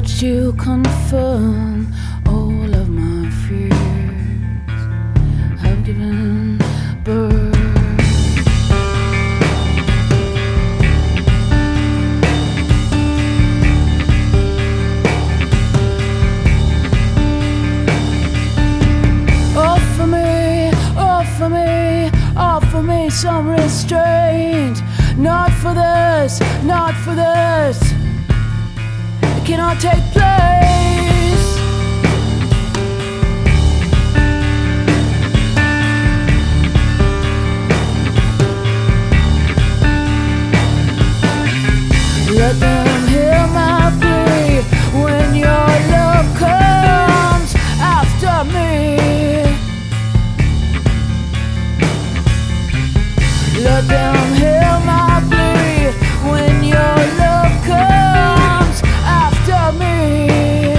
Watch you confirm all of my fears have given birth. Offer me some restraint. Not for this, not for this. It cannot take place. Let them hear my plea when your love comes after me. Let them hear my plea when your love comes after me.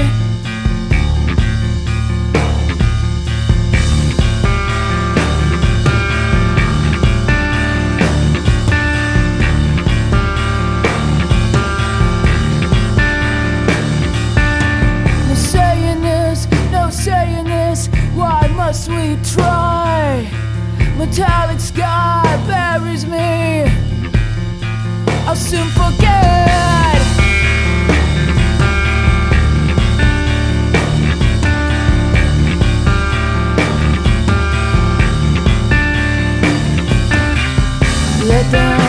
No saying this, why must we try? Metallic sky buries me. I'll soon forget. Let them